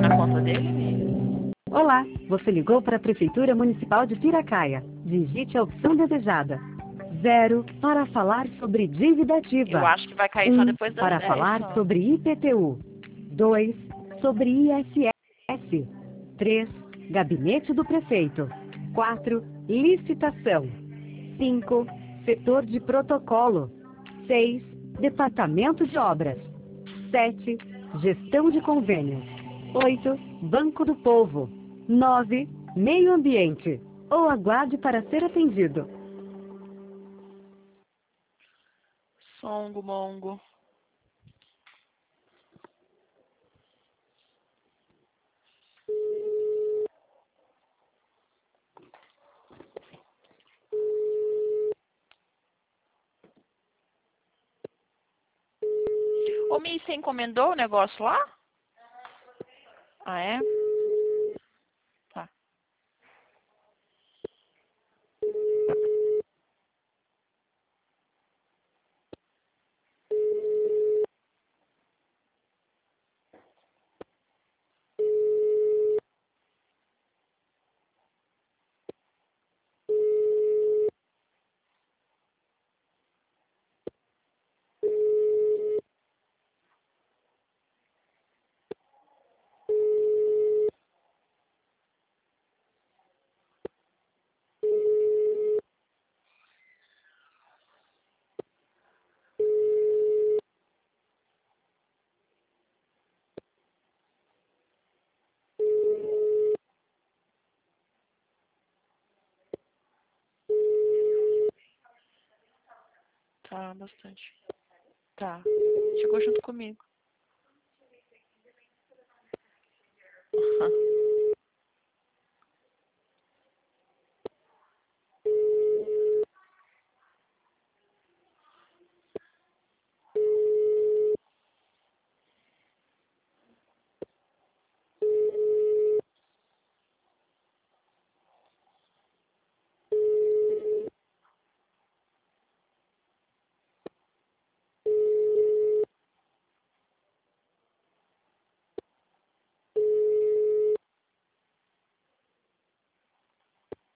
na conta dele, Mi? Olá, você ligou para a Prefeitura Municipal de Piracaia. Digite a opção desejada. 0 para falar sobre dívida ativa. Eu acho que vai cair só depois das Para 10. falar Só. sobre IPTU. 2 sobre ISS. 3 Gabinete do Prefeito. 4 Licitação. 5 Setor de Protocolo. 6 Departamento de Obras. 7 Gestão de Convênios. 8 Banco do Povo. 9 Meio Ambiente. Ou aguarde para ser atendido. Songo, mongo. Ô, Mi, você encomendou o negócio lá? Ah, é? Tá. Tá, bastante. Tá. Chegou junto comigo.